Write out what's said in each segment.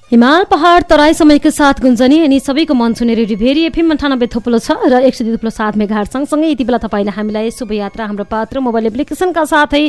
हिमाल पहाड तराई समयको साथ गुन्जनी अनि सबैको मन छुने रेडियो भेरी एफएम 98.6 र 102.7 मेगाहर्ज सँगसँगै यति बेला तपाईँले हामीलाई शुभयात्रा हाम्रो पात्र मोबाइल एप्लिकेसनका साथै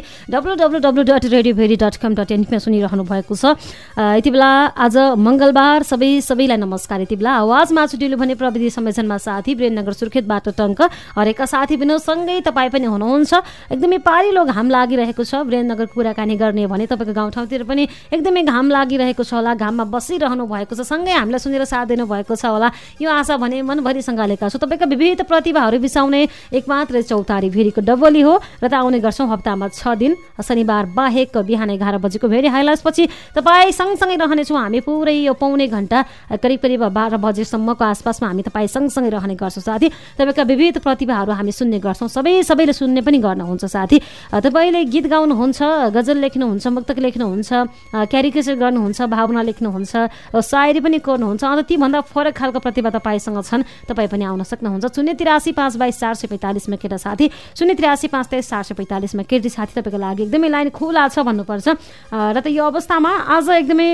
www.radiobheri.com.np मा सुनिरहनु भएको छ। यति बेला आज मंगलबार सबैलाई नमस्कार। यति बेला आवाज माछुटिलो भने प्रविधि संयोजनमा साथी वीरेन्द्रनगर सुर्खेतबाट टङ्क हरेका साथी विनोदसँगै तपाईँ पनि हुनुहुन्छ। एकदमै पारिलो घाम लागिरहेको छ। वीरेन्द्रनगर कुराकानी गर्ने भने तपाईँको गाउँठाउँतिर पनि एकदमै घाम लागिरहेको छ होला, घाममा बसिरहनु भएको छ, सँगै हामीलाई सुनेर साथ दिनु भएको छ होला, यो आशा भने मनभरि सँगालेका छु। तपाईँका विविध प्रतिभाहरू बिसाउने एकमात्र चौतारी भेरीको डबली हो र त आउने गर्छौँ हप्तामा 6 दिन शनिबार बाहेक बिहान 11 बजेको भेरी हाइलाइट्स पछि तपाईँ सँगसँगै रहनेछौँ। हामी पुरै यो पौने घण्टा करिब 12 बजेसम्मको आसपासमा हामी तपाईँ सँगसँगै रहने गर्छौँ साथी। तपाईँका विविध प्रतिभाहरू हामी सुन्ने गर्छौँ, सबैले सुन्ने पनि गर्नुहुन्छ साथी। तपाईँले गीत गाउनुहुन्छ, गजल लेख्नुहुन्छ, मुक्तक लेख्नुहुन्छ, क्यारिकेचर गर्नुहुन्छ, भावना लेख्नुहुन्छ, सायरी पनि गर्नुहुन्छ, अन्त तीभन्दा फरक खालको प्रतिभा तपाईँसँग छन्। तपाईँ पनि आउन सक्नुहुन्छ 083 522 445 मा केटा साथी, 083 523 445 मा केटी साथी। तपाईँको लागि एकदमै लाइन खुला छ भन्नुपर्छ। र त यो अवस्थामा आज एकदमै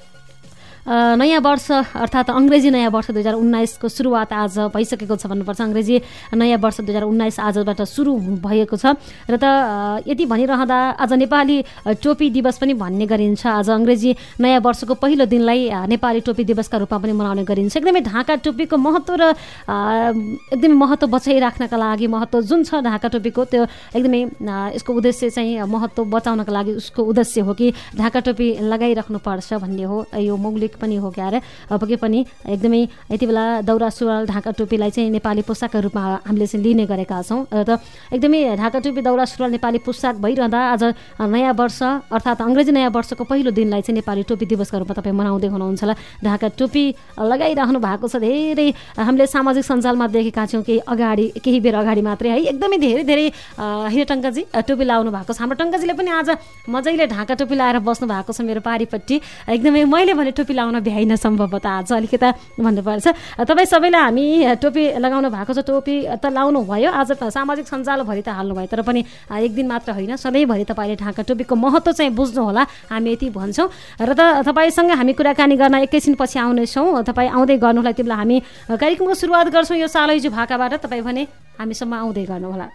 नयाँ वर्ष अर्थात् अङ्ग्रेजी नयाँ वर्ष 2019 को सुरुवात आज भइसकेको छ भन्नुपर्छ। अङ्ग्रेजी नयाँ वर्ष 2019 आजबाट सुरु भएको छ। र त यति भनिरहँदा आज नेपाली टोपी दिवस पनि भन्ने गरिन्छ। आज अङ्ग्रेजी नयाँ वर्षको पहिलो दिनलाई नेपाली टोपी दिवसका रूपमा पनि मनाउने गरिन्छ। एकदमै ढाका टोपीको महत्त्व र एकदमै महत्त्व बचाइराख्नका लागि महत्त्व जुन छ ढाका टोपीको, त्यो एकदमै यसको उद्देश्य चाहिँ महत्त्व बचाउनका लागि उसको उद्देश्य हो कि ढाका टोपी लगाइराख्नुपर्छ भन्ने हो। यो मौलिक पनि हो क्यारे पक्कै पनि एकदमै यति बेला दौरा सुरुवाल ढाका टोपीलाई चाहिँ नेपाली पोसाकका रूपमा हामीले चाहिँ लिने गरेका छौँ। र एकदमै ढाका टोपी दौरा सुरुवाल नेपाली पोसाक भइरहँदा आज नयाँ वर्ष अर्थात् अङ्ग्रेजी नयाँ वर्षको पहिलो दिनलाई चाहिँ नेपाली टोपी दिवसका रूपमा तपाईँ मनाउँदै हुनुहुन्छ होला। ढाका टोपी लगाइराख्नु भएको छ। धेरै हामीले सामाजिक सञ्जालमा देखेका छौँ केही बेर अगाडि मात्रै है, एकदमै धेरै हिरो टङ्काजी टोपी लाउनु भएको छ। हाम्रो टङ्काजीले पनि आज मजाले ढाका टोपी लाएर बस्नु भएको छ मेरो पारिपट्टि। एकदमै मैले भने टोपी लाउन भ्याइन सम्भवतः आज अलिकता भन्नुपर्छ। तपाईँ सबैलाई हामी टोपी लगाउनु भएको छ, टोपी त लाउनु भयो, आज सामाजिक सञ्जालभरि त हाल्नुभयो, तर पनि एक दिन मात्र होइन सधैँभरि तपाईँले ढाका टोपीको महत्त्व चाहिँ बुझ्नु होला, हामी यति भन्छौँ। र त तपाईँसँग हामी कुराकानी गर्न एकैछिन पछि आउनेछौँ। तपाईँ आउँदै गर्नुहोला। त्यति बेला हामी कार्यक्रमको सुरुवात गर्छौँ यो सालैजु भाकाबाट। तपाईँ भने हामीसम्म आउँदै गर्नुहोला।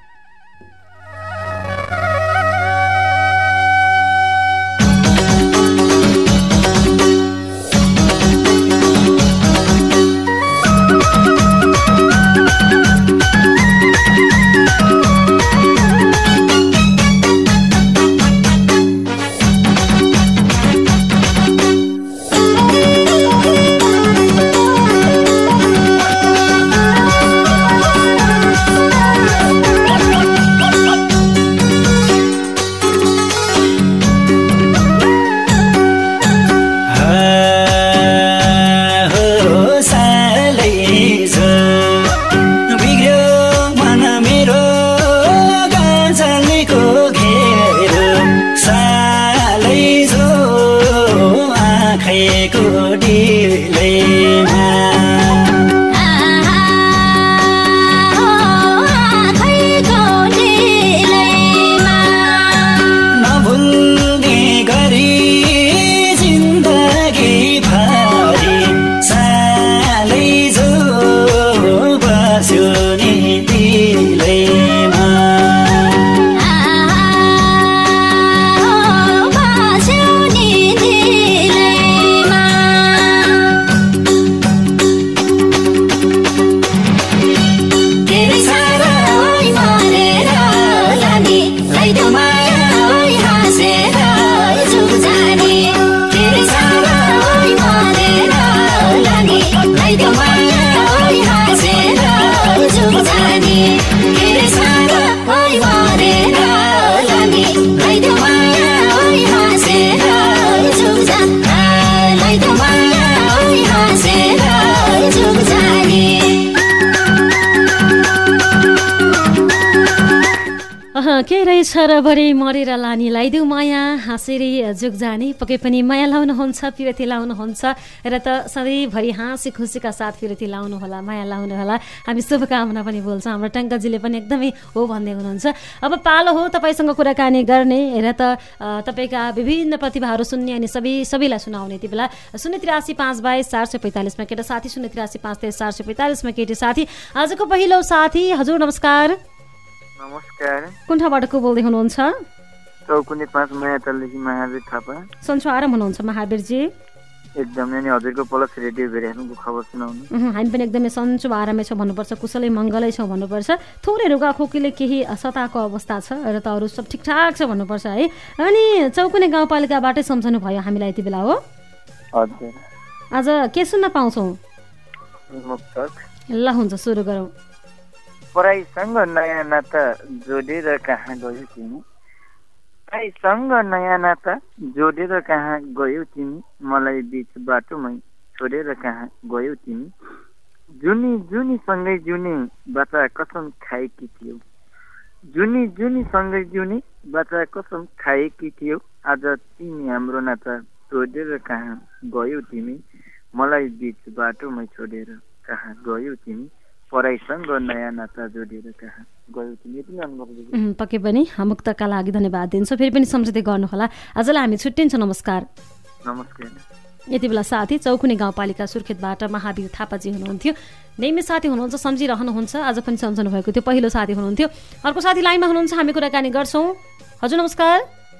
के रहेछ र बढी मरेर लानीलाई देऊ माया हाँसेरी जुग जाने पक्कै पनि माया लाउनुहुन्छ पिरती लाउनुहुन्छ र त सधैँभरि हाँसी खुसीका साथ पिरती लाउनुहोला माया लाउनुहोला हामी शुभकामना पनि बोल्छौँ हाम्रो टङ्कजीले पनि एकदमै हो भन्दै हुनुहुन्छ। अब पालो हो तपाईँसँग कुराकानी गर्ने र त तपाईँका विभिन्न प्रतिभाहरू सुन्ने अनि सबैलाई सुनाउने। यति बेला 08352 445 केटा साथी 08353 445 केटी साथी। आजको पहिलो साथी हजुर नमस्कार। नमस्कार। कुन ठाउँबाट को बोल्दै हुनुहुन्छ? चौकुने 5 मायातलदेखि महावीर थापा। सन्चो आराम हुनुहुन्छ महावीरजी? एकदमै नि हजुरको प्लस रेडियो भेरिएसनको खबर सुनाउनु। हामी पनि एकदमै सन्चो आरामै छौँ भन्नुपर्छ, कुशलै मङ्गलै छौँ भन्नुपर्छ। थोरै रुगा खोकीले केही सताको अवस्था छ र त अरू सब ठिकठाक छ भन्नुपर्छ है। अनि चौकुने गाउँपालिकाबाटै सम्झनु भयो हामीलाई यति बेला हो? हजुर। आज के सुन्न पाउँछौँ? मुक्तक। ल हुन्छ सुरु गरौँ। पराईसँग नयाँ नाता जोडेर कहाँ गयो तिमी, पराईसँग नयाँ नाता जोडेर कहाँ गयौ तिमी, मलाई बिच बाटोमै छोडेर कहाँ गयौ तिमी, जुनी जुनी सँगै जुनी बाचा कसम खाएकी थियौ, जुनी जुनी सँगै जुनी बाचा कसम खाएकी थियौ, आज तिमी हाम्रो नाता जोडेर कहाँ गयौ तिमी, मलाई बिच बाटोमै छोडेर कहाँ गयौ तिमी, पराईसँग नयाँ नाता जोडेर कहाँ गयौ तिमी। यति नै अनुभव। पक्कै पनि मुक्तका लागि धन्यवाद दिन्छु। फेरि पनि सम्झँदै गर्नुहोला। आजलाई हामी छुट्टिन्छौँ। नमस्कार। नमस्कार। यति बेला साथी चौकुने गाउँपालिका सुर्खेतबाट महावीर थापाजी हुनुहुन्थ्यो। नेमी साथी हुनुहुन्छ, सम्झिरहनुहुन्छ, आज पनि सम्झनु भएको थियो। पहिलो साथी हुनुहुन्थ्यो। अर्को साथी लाइनमा हुनुहुन्छ, हामी कुराकानी गर्छौँ। हजुर नमस्कार।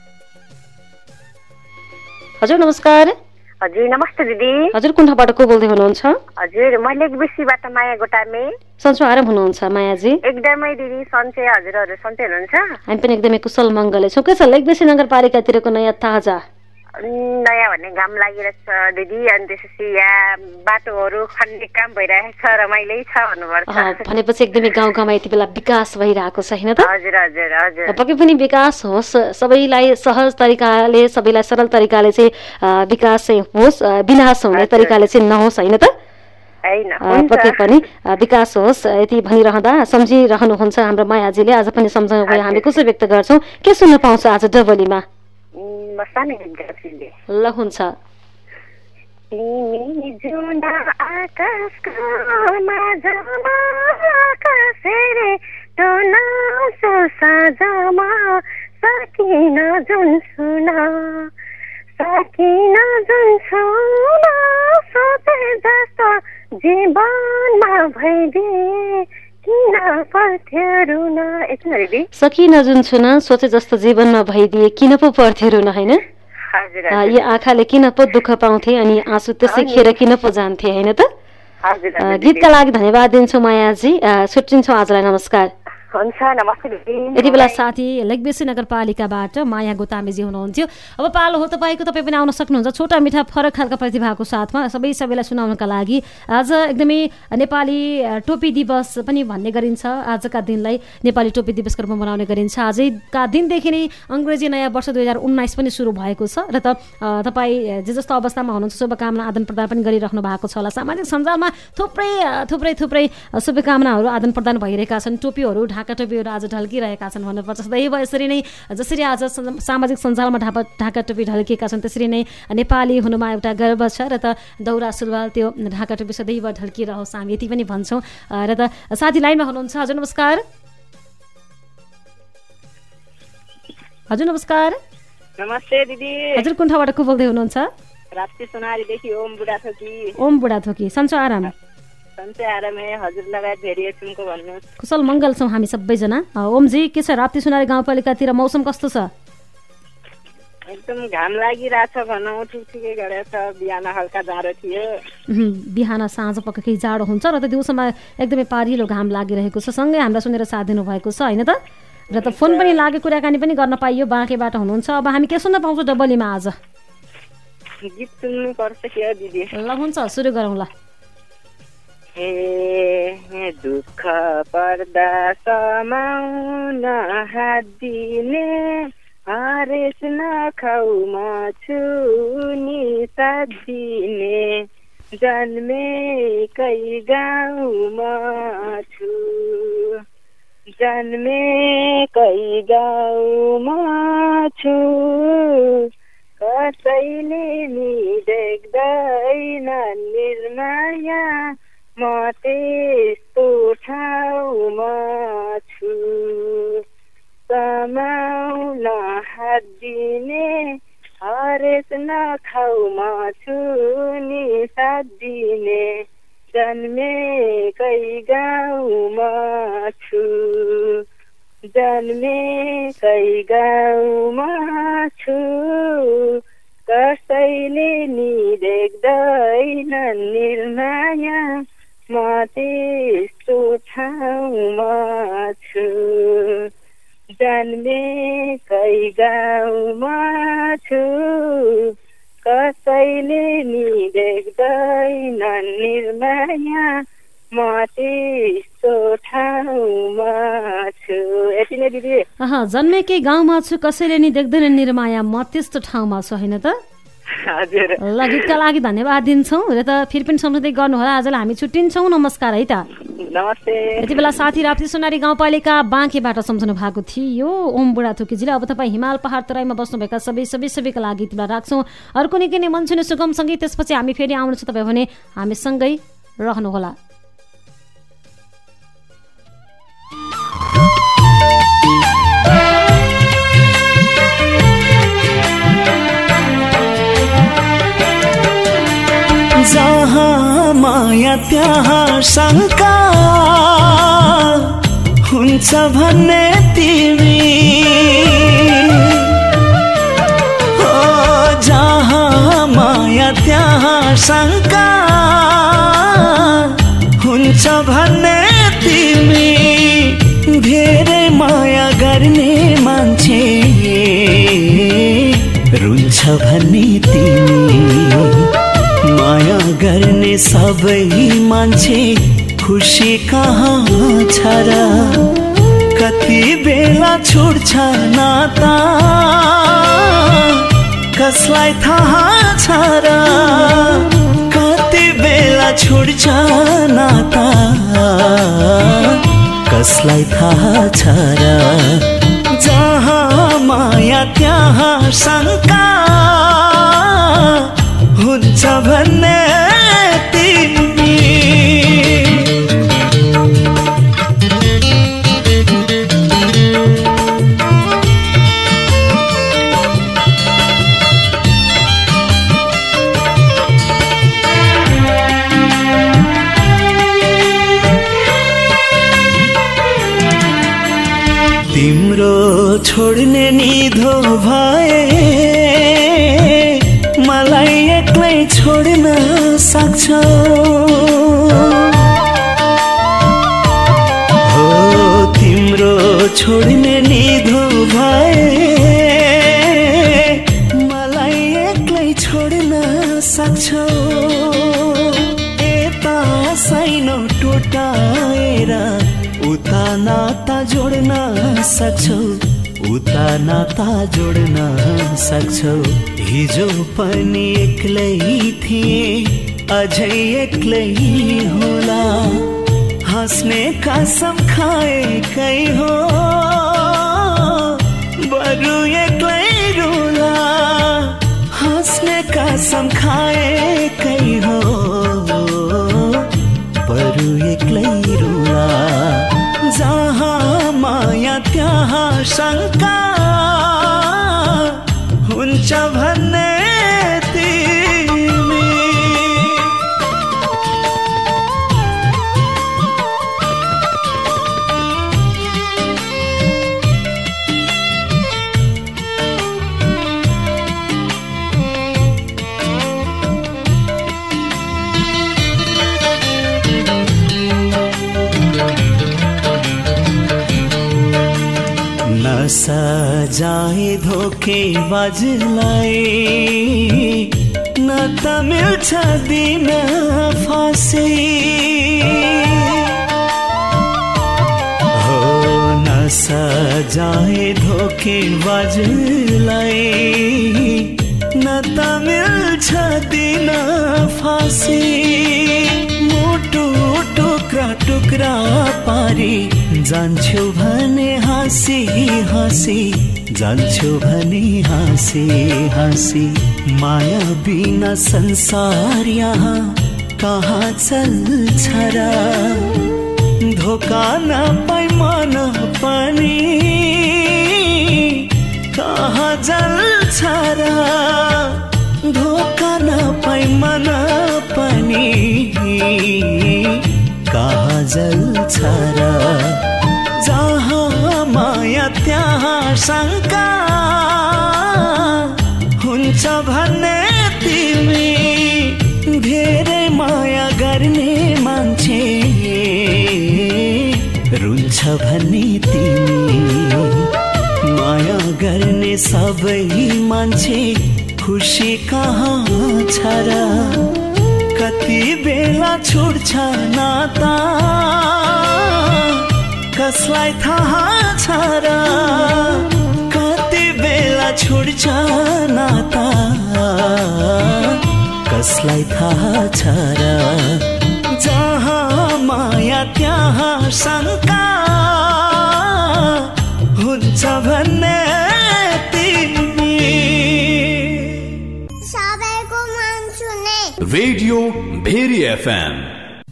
हजुर नमस्कार। हजुर नमस्ते दिदी। हजुर कुन ठाउँबाट को बोल्दै हुनुहुन्छ? हजुर म लेकबेसीबाट माया गोटामे। सन्चो आराम हुनुहुन्छ मायाजी? एकदमै दिदी सन्चै। हजुरहरू सन्चै हुनुहुन्छ? हामी पनि एकदमै कुशल मङ्गलै छौँ। के छ लेकबेसी नगरपालिकातिरको नयाँ ताजा? नयाँ भन्ने घाम लागिरहेछ दिदी, अनि त्यसपछि यहाँ बाटोहरू खन्ने काम भइरहेको छ, रमाइलै छ भन्नुपर्छ। भनेपछि एकदमै गाउँ गाउँमा यति बेला विकास भइरहेको छ होइन त? हजुर हजुर हजुर। पक्कै पनि विकास होस्, सबैलाई सहज तरिकाले, सबैलाई सरल तरिकाले चाहिँ विकास चाहिँ होस्, विनाश हुने तरिकाले चाहिँ नहोस् होइन त? पक्कै पनि विकास होस् यति भनिरहँदा सम्झिरहनुहुन्छ हाम्रो मायाजीले। आज पनि सम्झनु भयो, हामी खुसी व्यक्त गर्छौँ। के सुन्न पाउँछ आज डबलीमा? ल हुन्छ। तिमी जुन आकाशको माझमा कसरी टोनाउँछौ साँझमा, सकिन जुन सुन सकिन जुन सुन, सोचे जस्तो जीवनमा भइदिए किन पर्थ्यो रुन। सकिन जुन छुन सोचे जस्तो जीवनमा भइदिए किन पो पर्थ्यो रुन होइन? यो आँखाले किन पो दुःख पाउँथे अनि आँसु त्यसै खेर किन पो जान्थे होइन त? गीतका लागि धन्यवाद दिन्छु मायाजी। छुट्टिन्छौँ आजलाई। नमस्कार। हुन्छ नमस्ते दिदी। यति बेला साथी लेकबेसी नगरपालिकाबाट माया गोतामेजी हुनुहुन्थ्यो। अब पालो हो तपाईँको, तपाईँ पनि आउन सक्नुहुन्छ छोटा मिठा फरक खालका प्रतिभाको साथमा सबैलाई सुनाउनका लागि। आज एकदमै नेपाली टोपी दिवस पनि भन्ने गरिन्छ। आजका दिनलाई नेपाली टोपी दिवसको रूपमा मनाउने गरिन्छ। आजैका दिनदेखि नै अङ्ग्रेजी नयाँ वर्ष 2019 पनि सुरु भएको छ र त तपाईँ जे जस्तो अवस्थामा हुनुहुन्छ शुभकामना आदान प्रदान पनि गरिराख्नु भएको छ होला। सामाजिक सञ्जालमा थुप्रै शुभकामनाहरू आदान प्रदान भइरहेका छन्। टोपीहरू ढाका टोपीहरू आज ढल्किरहेका छन् भन्नुपर्छ। सदैव यसरी नै जसरी आज सामाजिक सञ्जालमा ढाका टोपी ढल्किएका छन् त्यसरी नै नेपाली हुनुमा एउटा गर्व छ र त दौरा सुरुवाल त्यो ढाका टोपी सदैव ढल्किरहोस् हामी यति पनि भन्छौँ। र त साथी लाइनमा हुनुहुन्छ। हजुर नमस्कार। हजुर नमस्कार। नमस्ते दिदी। हजुर कुन ठाउँबाट को बोल्दै हुनुहुन्छ? राप्ती सोनारीदेखि ओम बुढाथोकी। ओम बुढाथोकी। सन्चो आराम? सन्चै आरामै। हजुर लगायत भेरिएसनको भन्नुहोस्। कुशल मङ्गल छौँ हामी सबैजना। ओमजी के छ राप्ती सोनारी गाउँपालिकातिर मौसम कस्तो छ? एकदम घाम लागिरहेछ भनौँ, ठिकै गरेको छ। बिहान हल्का जाडो थियो, बिहान साँझ पक्कै केही जाडो हुन्छ र त दिउँसोमा एकदमै पारिलो घाम लागिरहेको छ। सँगै हामीलाई सुनेर साथ दिनुभएको छ होइन त? र त फोन पनि लाग्यो, कुराकानी पनि गर्न पाइयो। बाँकेबाट हुनुहुन्छ। अब हामी के सुन्न पाउँछौँ डबलीमा आज? गीत सुन्नु पर्छ के हो दिदी? ल हुन्छ सुरु गरौँ ल। दुःख पर्दा समाउन हात दिने, हरेस नखाउमा छु नि साथ दिने, जन्मेकै गाउँमा छु जन्मेकै गाउँमा छु कसैले नि देख्दैन निर्माया म त्यस्तो ठाउँमा छु समाउन हात दिने हरेस नखाउमा छु नि साथ दिने जन्मेकै गाउँमा छु जन्मेकै गाउँमा छु कसैले नि देख्दैन निर्माया म त्यस्तो ठाउँमा छु जन्मेकै गाउँमा छु कसैले नि देख्दैन निर्माया म त्यस्तो ठाउँमा छु। यति नै दिदी। जन्मेकै गाउँमा छु कसैले नि देख्दैन निर्माया म त्यस्तो ठाउँमा छु होइन त? हजुर। ल गीतका लागि धन्यवाद दिन्छौँ र त फेरि पनि सम्झँदै गर्नुहोला। आजलाई हामी छुट्टिन्छौँ। नमस्कार है त। नमस्ते। यति बेला साथी राप्ती सोनारी गाउँपालिका बाँकेबाट सम्झनु भएको थियो ओम बुढाथोकीजीले। अब तपाईँ हिमाल पहाड तराईमा बस्नुभएका सबैका लागि यति बेला राख्छौँ अर्को निकै नै मन छुने सुगम सङ्गीत। त्यसपछि हामी फेरि आउनेछौँ। तपाईँ भने हामीसँगै रहनुहोला। जहाँ माया त्यहाँ शङ्का हुन्छ भन्ने तिमी जहाँ माया त्यहाँ शङ्का हुन्छ भन्ने तिमी धेरै माया गर्ने मान्छे रुन्छ भन्ने तिमी माया गर्ने सबै मान्छे खुसी कहाँ छ र कति बेला छुट्छ नाता कसलाई थाहा छ र कति बेला छुट्छ नाता कसलाई थाहा छ र जहाँ माया त्यहाँ शङ्का हुन्छ भन्ने तिमी तिम्रो छोड्ने निधो भए मलाई एक्लै छोड्न सक्छौ हो तिम्रो छोड्ने निधो भए मलाई एक्लै छोड्न सक्छौ यता साइनो टुटाएर उता नाता जोड्न सक्छौ उता नाता जोड्न सक्छौ हिजो पनि एक्लै थिए अझै एक्लै होला हाँस्ने कसम खाएकै हो बरु एक्लै रुला हाँस्ने कसम खाएकै हो बरु एक्लै रुला जहाँ माया त्यहाँ शङ्का हुन्छ भन्ने तिमी सजाए धोकेबाजलाई न त मिल्छ दिन फाँसी हो न सजाए धोकेबाजलाई न त मिल्छ दिन फाँसी मुटु टुक्रा टुक्रा ठोक्रा पारी जान्छु भने हाँसी हाँसी जान्छु भने हाँसी हाँसी माया बिना संसार यहाँ कहाँ चल्छ र धोका नपाई मन पनि कहाँ जल्छ र धोका नपाई मन पनि कहाँ जल्छ र जहाँ माया त्यहाँ शङ्का हुन्छ भन्ने तिमी धेरै माया गर्ने मान्छे रुन्छ भन्ने तिमी माया गर्ने सबै मान्छे खुसी कहाँ छ र कति बेला छुट्छ नाता कसलाई थाहा छ र कति बेला छुट्छ नाता कसलाई थाहा छ र जहाँ माया त्यहाँ शङ्का हुन्छ भन्ने तिमी सबैको मन सुने रेडियो भेरी एफएम।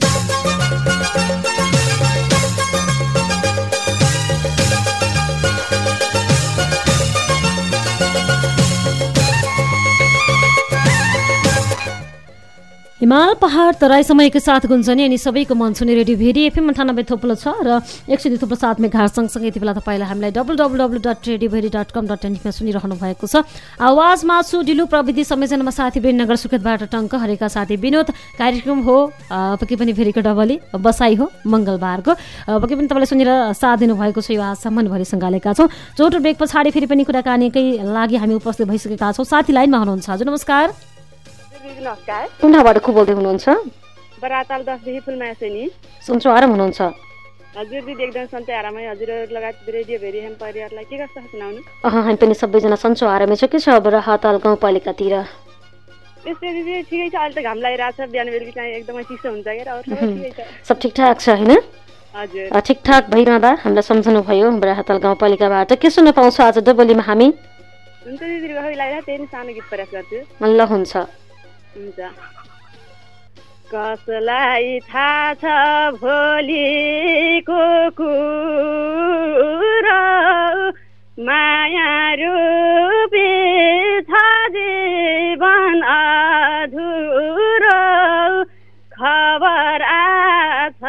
हिमाल पहाड तराई समयको साथ गुन्जने अनि सबैको मन छुने रेडियो भेरी एफएम 98.6 र 102.7 मेगाहर्ज सँगसँगै यति बेला तपाईँलाई हामीलाई www.radiobheri.com.np मा सुनिरहनु भएको छ। आवाजमा छु ढिलो प्रविधि संयोजनमा साथी वीरनगर सुर्खेतबाट टङ्क हरेका साथी विनोद। कार्यक्रम हो पक्कै पनि भेरीको डबली बसाई हो मङ्गलबारको। पक्कै पनि तपाईँलाई सुनेर साथ दिनुभएको छ यो आजसम्म भरि सँगालेका छौँ। छोटो ब्रेक पछाडि फेरि पनि कुराकानीकै लागि हामी उपस्थित भइसकेका छौँ। साथी लाइनमा हुनुहुन्छ। हजुर नमस्कार। नमस्कार। कुन ठाउँबाट को बोल्दै हुनुहुन्छ? बराताल 10 देखि फुलमाया छैनी। सन्चो आराम हुनुहुन्छ? हजुर दिदी एकदम सन्चै आरामै। हजुरहरु लगायत रेडियो भेरी एफएम परिवारलाई के कस्तो छ सुनाउनु? हामी पनि सबैजना सन्चो आरामै छ। के छ बराताल गाउँपालिकातिर? यस्तै दिदी ठिकै छ। अहिले त घाम लागिरहेछ। बिहान बेलुकी चाहिँ एकदमै चिसो हुन्छ के र अरु सबै ठिकै छ। सब ठिकठाक छ हैन? हजुर ठिकठाक भइरहँदा हामीलाई सम्झनु भयो बराताल गाउँपालिकाबाट। के सुन्न पाउँछ आज डबलीमा हामी? हुन्छ दिदी गफै लागिरा त्यही सानो गीत प्रयास गर्छु। ल हुन्छ। हुन्छ। कसलाई थाहा छ भोलिको कुरा माया रूपी छ जीवन अधुरो खबर आछ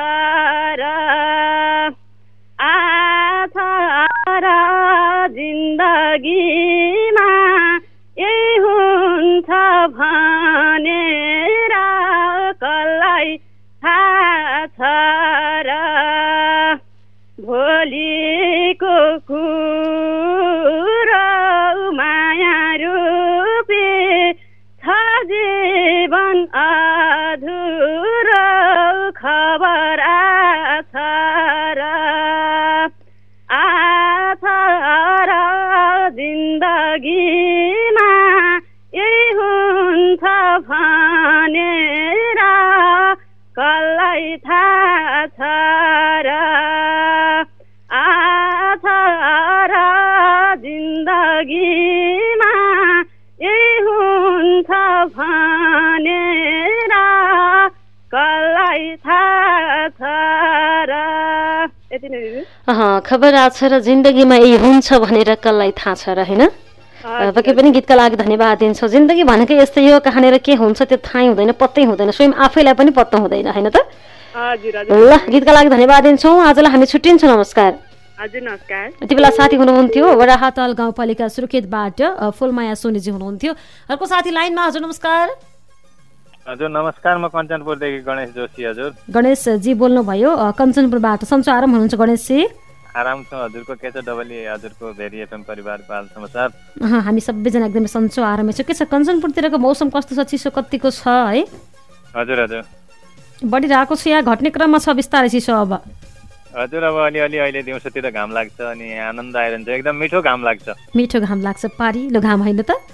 र जिन्दगीमा यही हुन्छ भनेर कसलाई थाहा छ र भोलिको कुरा माया रूपी छ जीवन अधुरो खबर आछ र जिन्दगीमा यही हुन्छ भनेर कसलाई थाहा छ र जिन्दगीमा यही हुन्छ भनेर कसलाई थाहा छ र। यति नै दिदी। खबर आछ र जिन्दगीमा यही हुन्छ भनेर कसलाई थाहा छ र हैन? पक्कै पनि गीतका लागि धन्यवाद दिन्छौँ। जिन्दगी भनेकै यस्तै हो, कहाँनिर के हुन्छ त्यो थाहै हुँदैन, पत्तै हुँदैन, स्वयं आफैलाई पनि पत्तो हुँदैन हैन त? ल गीतका लागि धन्यवाद दिन्छौँ। आजलाई हामी छुट्टिन्छौँ। नमस्कार। हजुर नमस्कार। यति बेला साथी हुनुहुन्थ्यो वराहाताल गाउँपालिका सुर्खेतबाट फुलमाया सोनीजी हुनुहुन्थ्यो। अर्को साथी लाइनमा। हजुर नमस्कार। हजुर नमस्कार। म कञ्चनपुरदेखि गणेश जोशी। हजुर गणेशजी बोल्नुभयो कञ्चनपुरबाट। सन्चो आराम हुनुहुन्छ गणेशजी? आराम छ। हजुरको के छ डबली हजुरको भेरी एफएम परिवारको हाल समाचार? हामी सबैजना एकदमै सन्चो आरामै छ। के छ कञ्चनपुरतिरको मौसम कस्तो छ? चिसो कतिको छ है? हजुर हजुर बढिरहेको छ या घट्ने क्रममा छ बिस्तारै चिसो? अब हजुर अब अलिअलि अहिले दिउँसोतिर घाम लाग्छ अनि आनन्द आइरहन्छ। एकदम मिठो घाम लाग्छ। मिठो घाम लाग्छ, पारिलो घाम होइन त?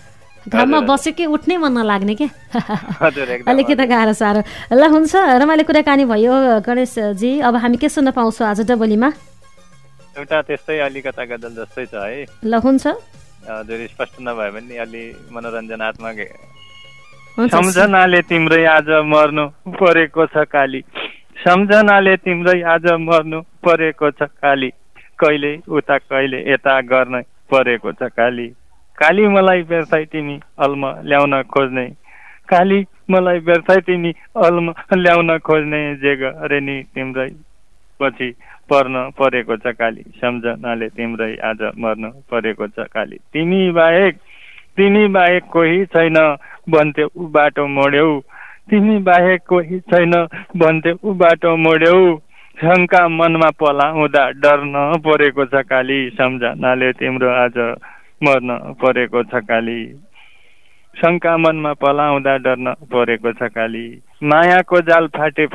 घाममा बसेकै उठ्नै मन नलाग्ने के हजुर एकदम अलिकति गाह्रो साह्रो ल हुन्छ रमाइलो कुराकानी भयो गणेशजी अब हामी के सुन्न पाउँछौँ आज डबलीमा एउटा त्यस्तै अलिकता गजल जस्तै छ है ल हुन्छ हजुर स्पष्ट नभए पनि अलि मनोरञ्जनात्मक हुन्छ सम्झनाले तिम्रै आज मर्नु परेको छ काली सम्झनाले तिम्रै आज मर्नु परेको छ काली कहिले उता कहिले यता गर्न परेको छ काली काली मलाई बेर्छै तिमी अल्म ल्याउन खोज्ने काली मलाई बेर्छै तिमी अल्म ल्याउन खोज्ने जे गरे नि तिम्रै पछि पर्न परेको छ काली सम्झनाले तिम्रै आज मर्नु परेको छ काली तिमी बाहेक कोही छैन भन्थ्यौ उ बाटो मोड्यौ तिमी बाहेक कोही छैन भन्थ्यौ उ बाटो मोड्यौ शङ्का मनमा पलाउँदा डर्न परेको छ काली सम्झनाले तिम्रो आज मर्न परेको छ काली शङ्का मनमा पलाउँदा डर्न परेको छ काली मायाको जाल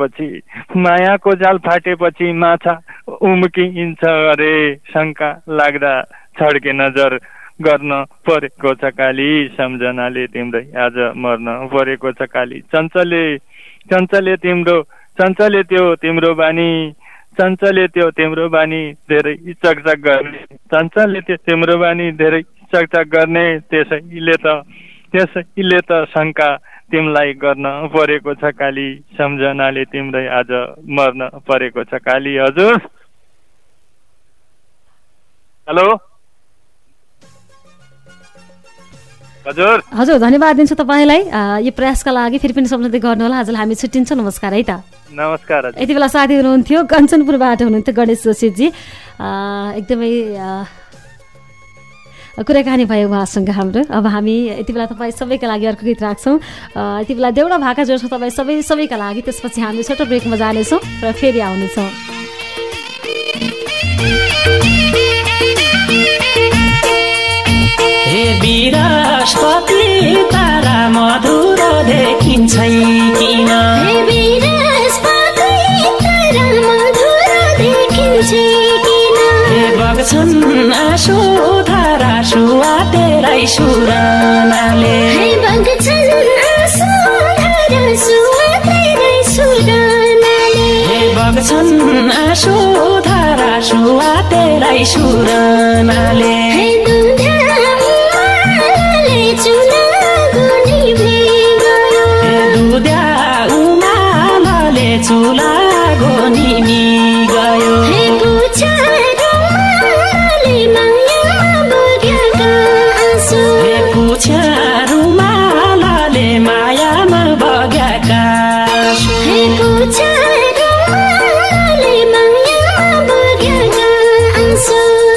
फाटेपछि माछा उम्किन्छ अरे शङ्का लाग्दा छड्के नजर गर्न परेको छ काली सम्झनाले तिम्रै आज मर्न परेको छ काली चञ्चले त्यो तिम्रो बानी धेरै चकचक गर्ने चञ्चले त्यो तिम्रो बानी धेरै चकचक गर्ने त्यसैले त शङ्का तिमीलाई गर्न परेको छ काली सम्झनाले तिम्रै आज मर्न परेको छ काली हजुर हेलो हजुर धन्यवाद दिन्छु तपाईँलाई यो प्रयासका लागि फेरि पनि सम्झँदै गर्नु होला हजुर हामी छुट्टिन्छौँ नमस्कार है त नमस्कार यति बेला साथी हुनुहुन्थ्यो कञ्चनपुरबाट हुनुहुन्थ्यो गणेश जोशीजी एकदमै कुराकानी भयो उहाँसँग हाम्रो अब हामी यति बेला तपाईँ सबैका लागि अर्को गीत राख्छौँ यति बेला देउडा भाका जोड्छौँ तपाईँ सबैका लागि त्यसपछि हामी छोटो ब्रेकमा जानेछौँ र फेरि आउनेछौँ हे विरासपति तारा मधुर देखिन्छ किन हे विरासपति तारा मधुर देखिन्छ किन हे बग्छन् आँसु धारा सुवा तेरै सुरनाले हे बग्छन् आँसु धारा सुवा तेरै सुरनाले हे बग्छन् आँसु धारा सुवा तेरै सुरनाले हे दुध्या उमाले चुला गोनिमी गयो हे पुछा रुमालले मायामा बग्याका आँसु हे पुछा रुमालले मायामा बग्याका हे पुछा रुमालले मायामा बग्याका आँसु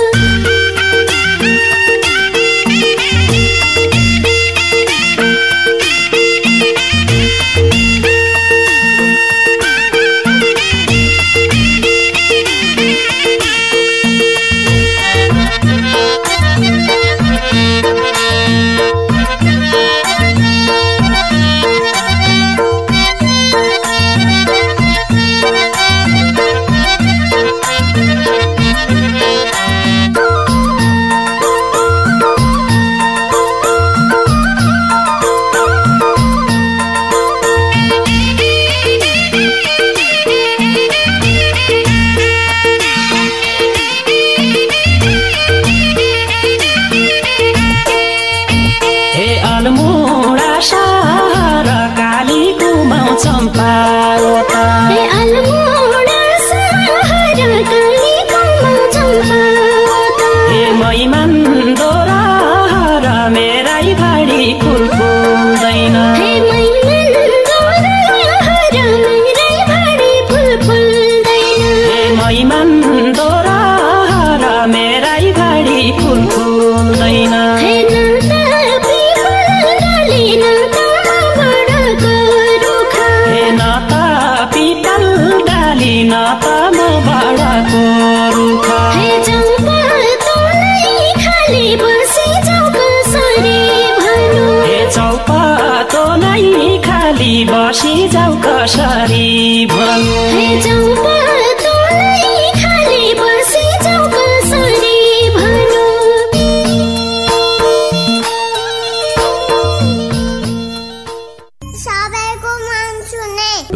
बसी जाऊ कसरी भन्नु हे जाऊ पातोलाई खाली बसी जाऊ कसरी भन्नु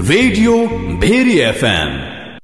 रेडियो भेरी एफएम।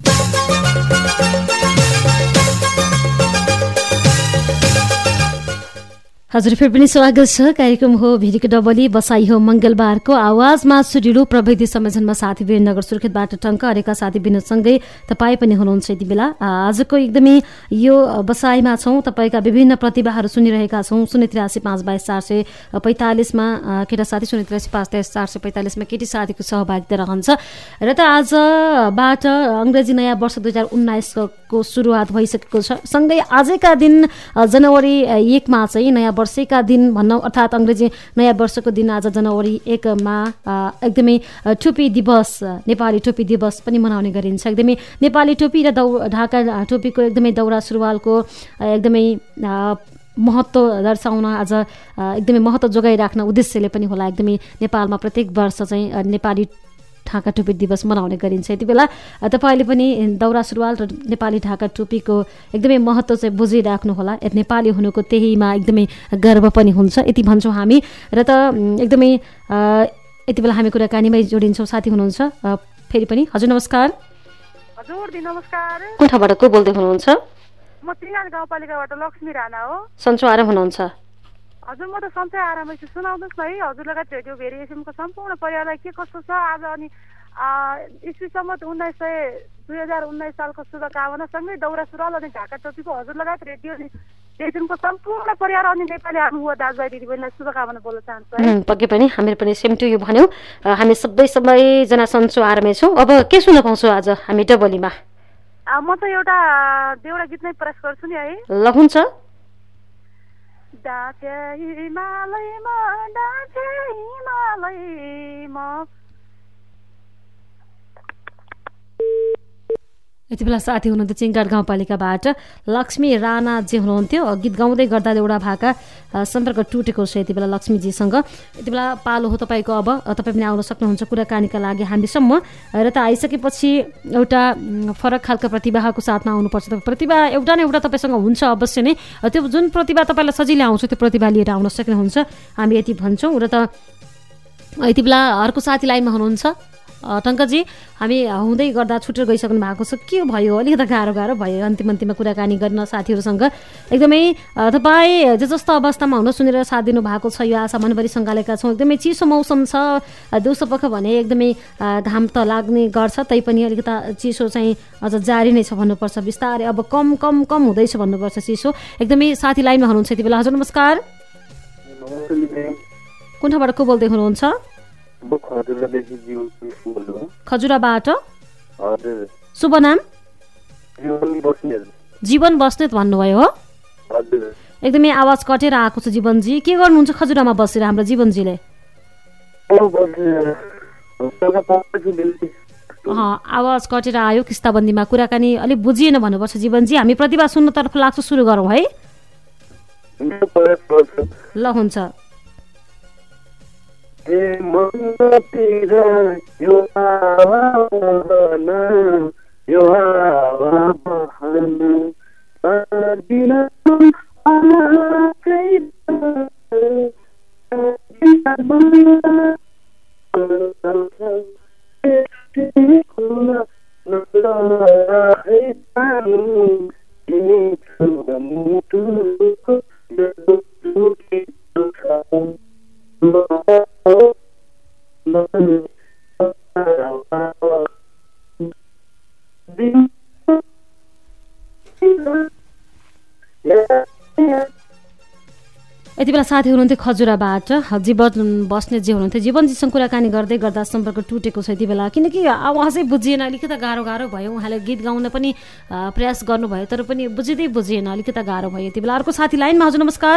हजुर फेरि पनि स्वागत छ। कार्यक्रम हो भेरीको डबली, बसाई हो मंगलबारको। आवाजमा सुडिलो प्रविधि संयोजनमा साथी वीरेन्द्र सुर्खेतबाट टंक अरेका साथी विनोदसँगै तपाईँ पनि हुनुहुन्छ यति बेला। आजको एकदमै यो बसाईमा छौँ, तपाईँका विभिन्न प्रतिभाहरू सुनिरहेका छौँ। 08352244445 मा केटा साथी, 08352244445 मा केटी साथीको सहभागिता रहन्छ। र त आजबाट अंग्रेजी नयाँ वर्ष 2019 को सुरुवात भइसकेको छ। सँगै आजका दिन जनवरी 1 मा चाहिँ नयाँ वर्षका दिन भनौँ, अर्थात् अंग्रेजी नयाँ वर्षको दिन आज जनवरी 1 मा एकदमै टोपी दिवस, नेपाली टोपी दिवस पनि मनाउने गरिन्छ। एकदमै नेपाली टोपी र ढाका टोपीको एकदमै दौरा सुरुवालको एकदमै महत्त्व दर्शाउन, आज एकदमै महत्त्व जोगाइराख्न उद्देश्यले पनि होला एकदमै नेपालमा प्रत्येक वर्ष चाहिँ नेपाली ढाका टोपी दिवस मनाउने गरिन्छ। यति बेला तपाईँले पनि दौरा सुरुवाल र नेपाली ढाका टोपीको एकदमै महत्त्व चाहिँ बुझिराख्नु होला। नेपाली हुनुको त्यहीमा एकदमै गर्व पनि हुन्छ, यति भन्छौँ हामी। र त एकदमै यति बेला हामी कुराकानीमै जोडिन्छौँ। साथी हुनुहुन्छ फेरि पनि। हजुर नमस्कार। हजुर नमस्कार। कुन ठाउँबाट को बोल्दै हुनुहुन्छ? म त्रिगान गाउँपालिकाबाट लक्ष्मी राणा हो। सन्चो आराम हुनुहुन्छ? हजुर म त सन्चै आरामै छु। सुनाउनुहोस् न है, हजुर लगायत रेडियो भेरी एफएमको सम्पूर्ण परिवारलाई के कस्तो छ आज, अनि इस्वी सम्मत 2019 सालको शुभकामना सँगै दौरा सुरुवाल अनि ढाका टोपीको हजुर लगायत रेडियो एफएमको सम्पूर्ण परिवार अनि नेपाली आफू दाजुभाइ दिदीबहिनीलाई शुभकामना बोल्न चाहन्छु है। पक्कै पनि हामीहरू पनि सेम टु यु भन्यौँ। हामी सबैजना सन्चो आरामै छौँ। अब के सुन्न पाउँछौँ आज हामी डबलीमा? म त एउटा देउडा गीत नै प्रयास गर्छु नि है। ल हुन्छ। डाके हिमालयमा डाके हिमालयमा। यति बेला साथी हुनुहुन्थ्यो चिङगाड गाउँपालिकाबाट लक्ष्मी राणाजी हुनुहुन्थ्यो। गीत गाउँदै गर्दा एउटा भाका सम्पर्क टुटेको छ यति बेला लक्ष्मीजीसँग। यति बेला पालो हो तपाईँको। अब तपाईँ पनि आउन सक्नुहुन्छ कुराकानीका लागि हामीसम्म। र त आइसकेपछि एउटा फरक खालको प्रतिभाको साथमा आउनुपर्छ। प्रतिभा एउटा न एउटा तपाईँसँग हुन्छ अवश्य नै। त्यो जुन प्रतिभा तपाईँलाई सजिलै आउँछ त्यो प्रतिभा लिएर आउन सक्नुहुन्छ, हामी यति भन्छौँ। र त यति बेला अर्को साथी लाइनमा हुनुहुन्छ टङ्कजी। हामी हुँदै गर्दा छुटेर गइसक्नु भएको छ, के भयो अलिकति गाह्रो भयो अन्तिममा कुराकानी गर्न साथीहरूसँग। एकदमै तपाईँ जे जस्तो अवस्थामा हुन सुनेर साथ दिनु भएको छ। यो आशा मनभरि सँगालेका छौँ। एकदमै चिसो मौसम छ, दिउँसो पख भने एकदमै घाम त लाग्ने गर्छ, तैपनि अलिकति चिसो चाहिँ अझ जारी नै छ भन्नुपर्छ। बिस्तारै अब कम हुँदैछ भन्नुपर्छ चिसो। एकदमै साथी लाइनमा हुनुहुन्छ यति बेला। हजुर नमस्कार। कुन ठाउँबाट को बोल्दै हुनुहुन्छ? खजुराबाट। शुभ नाम? जीवन बस्नेत भन्नुभयो हो? एकदमै आवाज कटेर आएको छ जीवनजी। के गर्नुहुन्छ खजुरामा बसेर हाम्रो जीवनजीले? आवाज कटेर आयो किस्ताबन्दीमा। कुराकानी अलिक बुझिएन भन्नुपर्छ जीवनजी। हामी प्रतिभा सुन्नतर्फ लाग्छ, सुरु गरौँ है। ल हुन्छ। यो यति बेला साथी हुनुहुन्थ्यो खजुराबाट जीवन बस्नेतजी हुनुहुन्थ्यो। जीवनजीसँग कुराकानी गर्दै गर्दा सम्पर्क टुटेको छ यति बेला, किनकि आवाजै बुझिएन। अलिकति गाह्रो भयो। उहाँले गीत गाउन पनि प्रयास गर्नुभयो तर पनि बुझिएन, अलिकति गाह्रो भयो यति बेला। अर्को साथी लाइनमा। हजुर नमस्कार।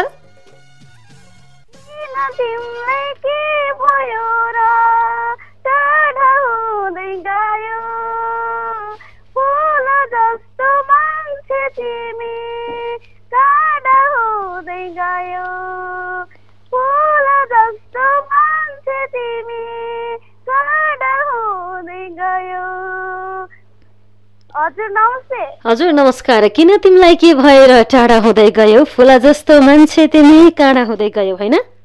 हजुर नमस्कार। किन तिमीलाई के भएर टाढा हुँदै गयो? फुला जस्तो मान्छे तिमी काँडा हुँदै गयो, होइन?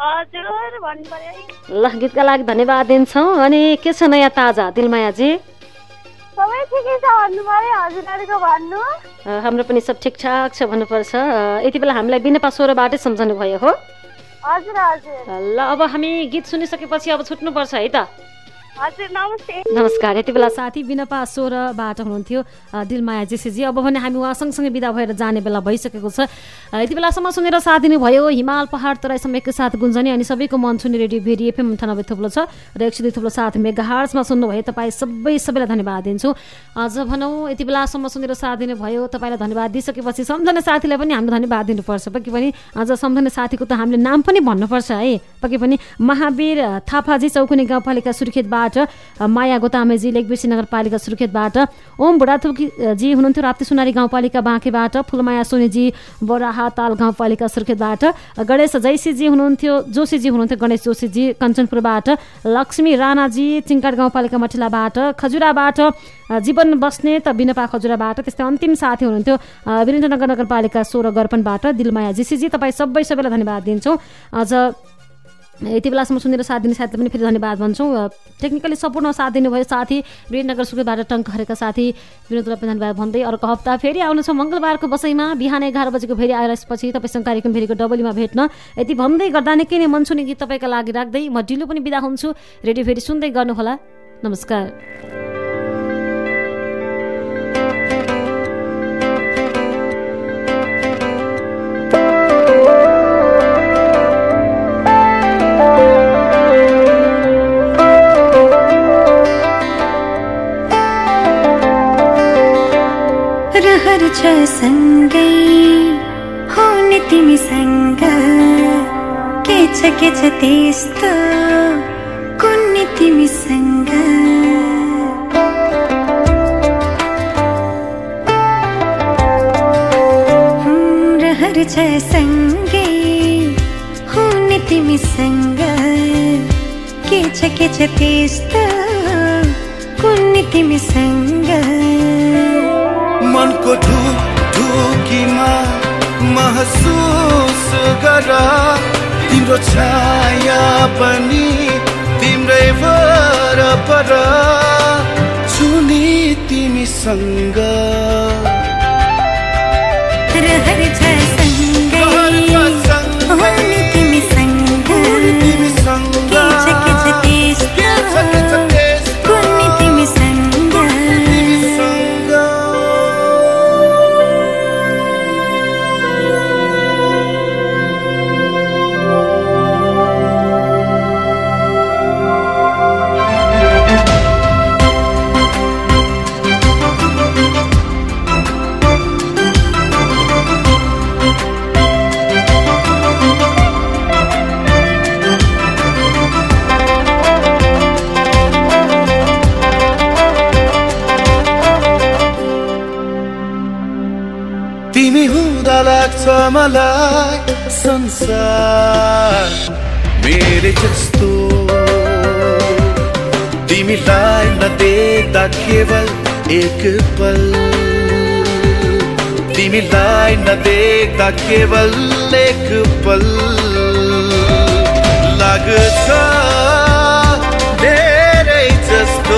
हजुर भन्नु पर्यो। ल गीतका लागि धन्यवाद दिन्छौँ। अनि के छ नयाँ ताजा दिलमायाजी? सबै ठिकै छ भन्नु पर्यो, हजुरहरूको भन्नु। हाम्रो पनि सब ठिकठाक छ भन्नुपर्छ। यति बेला हामीलाई बिनपा स्वरबाटै सम्झनु भयो हो? हजुर हजुर। ल अब हामी गीत सुनिसकेपछि अब छुट्नुपर्छ है त। हजुर नमस्ते। नमस्कार। यति बेला साथी बिनपा स्वरबाट हुनुहुन्थ्यो दिलमाया जेसीजी। अब भने हामी उहाँ सँगसँगै बिदा भएर जाने बेला भइसकेको छ। यति बेलासम्म सुनेर साथ दिनुभयो हिमाल पहाड तराई समयको साथ गुन्जनी अनि सबैको मन छुने रेडियो भेरी एफएम 98.6 र 102.7 मेगाहर्जमा सुन्नुभयो। तपाईँ सबैलाई धन्यवाद दिन्छु। आज भनौँ यति बेलासम्म सुनेर साथ दिनुभयो तपाईँलाई धन्यवाद दिइसकेपछि सम्झने साथीलाई पनि हामीले धन्यवाद दिनुपर्छ। पक्कै पनि आज सम्झने साथीको त हामीले नाम पनि भन्नुपर्छ है। पक्कै पनि महावीर थापाजी चौकुने गाउँपालिका सुर्खेतबाट, माया गोतामेजी लेकबिर्सी नगरपालिका सुर्खेतबाट, ओम बुढाथुकी जी हुनुहुन्थ्यो राप्ती सुनारी गाउँपालिका बाँकेबाट, फुलमाया सोनीजी बराहा ताल गाउँपालिका सुर्खेतबाट, गणेश जैसीजी हुनुहुन्थ्यो जोशीजी हुनुहुन्थ्यो गणेश जोशीजी कञ्चनपुरबाट, लक्ष्मी राणाजी चिङकाट गाउँपालिका मठिलाबाट, खजुराबाट जीवन बस्ने त बिनपा खजुराबाट, त्यस्तै अन्तिम साथी हुनुहुन्थ्यो वीरेन्द्रनगर नगरपालिका 16 गर्पनबाट दिलमाया जेसीजी। तपाईँ सबैलाई धन्यवाद दिन्छौँ। आज यति बेलासम्म सुनेर साथ दिने साथीलाई पनि फेरि धन्यवाद भन्छौँ। टेक्निकली सपोर्टमा साथ दिनुभयो साथी वीरनगर सुर्खेतबाट टङ्क हरेका साथी विनोदलाई पनि धन्यवाद भन्दै अर्को हप्ता फेरि आउनेछ मङ्गलबारको बसाइमा बिहान 11 बजेको फेरि आएर यसपछि तपाईँसँग कार्यक्रम फेरिको डबलीमा भेट्न यति भन्दै गर्दा निकै नै मन छुने गीत तपाईँका लागि राख्दै म ढिलो पनि बिदा हुन्छु। रेडियो फेरि सुन्दै गर्नुहोला। नमस्कार। रहर छ सँगै हुने तिमीसँग के छ त्यस्तो कुन्ने तिमीसँग रहर छ सँगै हुने तिमीसँग के छ त्यस्तो कुन्ने तिमीसँग मनको ढुकीमा महसुस गर तिम्रो छाया पनि तिम्रै वरपर छुनी तिमीसँग रहर छ सँगै हुने तिमीसँग के छ त्यस्तो कुन्ने तिमीसँग तिमी हुँदा लाग्छ मलाई संसार मेरे जस्तो तिमीलाई नदेख्दा केवल एक पल तिमीलाई नदेख्दा केवल एक पल लाग्छ धेरै जस्तो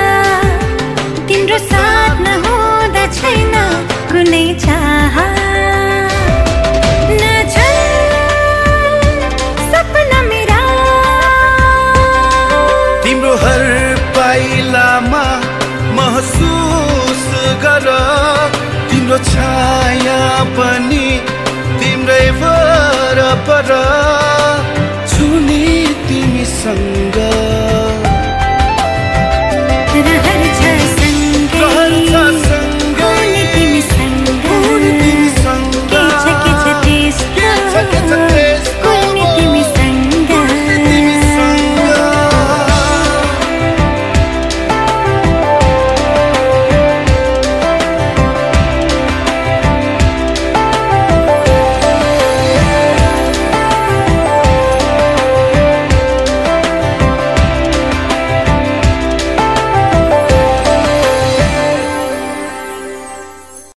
तिम्रो साथ नहुँदा छैन कुनै चाह तिम्रो छाया पनि तिम्रै वरपर छुने तिमीसँग